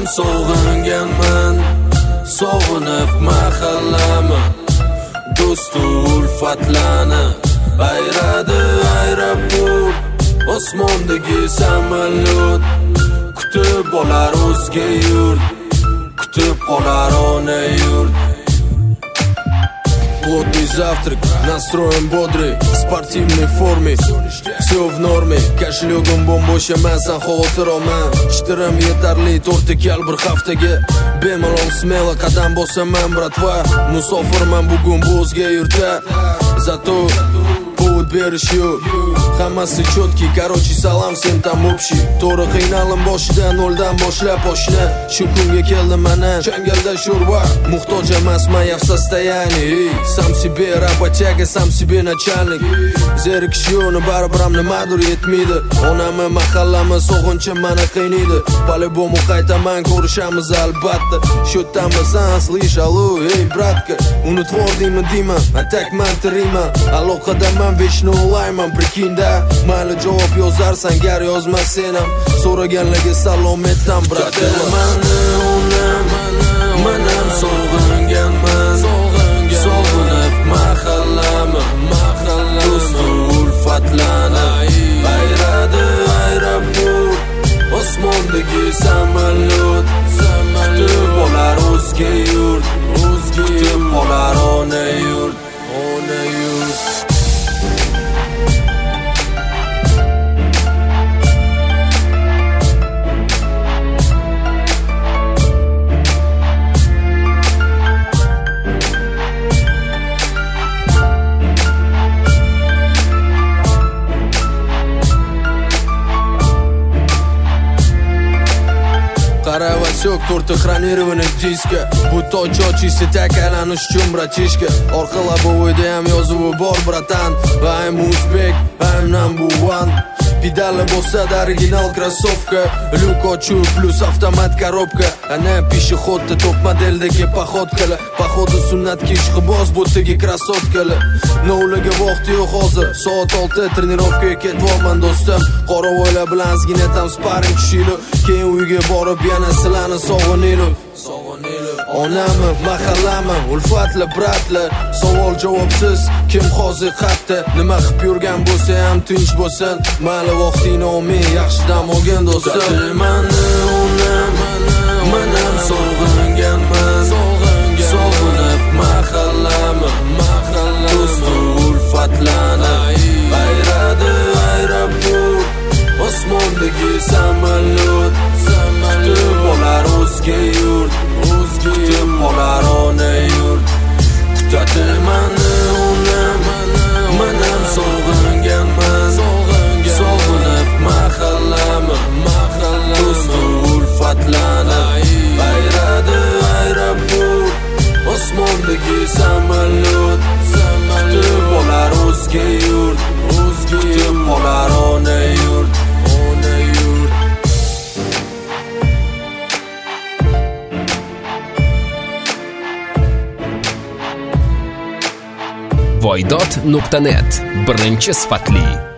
sog'inganman, sog'inib mahallami, do'stu ulfatlarni bayradi aeroport, osmondagi samolyot kutib olar o'zga yurt, kutib qolar ona yurt. Плотный завтрак, настроен бодрый, в спортивной форме, все в норме. Кошелегim bo'sh emas, xavotiroman. Ishtirim yetarli 4 kal bir haftaga. Bemalol smelo qadam bosaman, bratva. Musofirman bugun bu o'zga yurtda. Zato повод berish yo'q. Hammasi chotki, короче, salom sen tam общий. To'g'ri qiynalim boshida noldan boshlab oshna. Shu kunga keldim mana, changalda sho'rva. Muhtoj emasman я в состоянии. Сам себе работяга, сам себе начальник. Zerikish yo'qni baribir ham nimadir yetmaydi. Onamni mahallami sog'inchi meni qiynaydi. По-любому qaytaman, ko'rishamiz albatta. Shu yerdanmisan, слышь, алло, ey братка. Unutvordingmi deyman, atak mantiriyman. Aloqadaman, veshni ulayman, prikinda. Mayli javob yozarsan, gar yozma sen ham. So'raganlarga salom etdan, bratelman. Manam sog'inganman, sog'inib mahallami, do'stu ulfatlarni bayradi aeroport, osmondagi samolyot kutib olar o'zga yurt, kutib qolar ona yurt, ona yurt. Qaravasyok tortixronirованный diska. Bu toch ochisi takalanish uchun bratishka. Orqa labovoyda ham yozuvi bor bratan. I'm Uzbek, I'm number one. Pedali bosada original krossovka, lyuk ochuv plus avtomat korobka. Ana pishihodda top modeldagi pohodkalar, poxodi sunnatga ishqiboz bo'tdagi krasotkalar. Novlaga vaqt yo'q hozir, soat 6 trenirovkaga ketyapman do'stim. Qoravoylar bilan ozgina tam sparring tushaylik, keyin uyga borib yana sizlarni sog'inaylik. Onami, mahallami, ulfatli bratli, savol javobsiz, kim hozir qayerda, nima qilib yurgan bo'lsa ham tinch bo'lsin. Mayli vaqtingni olmay, yaxshi dam olgin do'stim. Manam sog'inganman, sog'inib mahallami, do'stu ulfatlarni bayradi aeroport, osmondagi samolyot kutib olar o'zga yurt, kutib qolar ona yurt. Kutadi manam sog'inganman, sog'inib mahallami, do'stu ulfatlarni bayradi aeroport, osmondagi samolyot kutib olar o'zga yurt, kutib qolar ona yurt, ona yurt. Voydod.net birinchi sifatli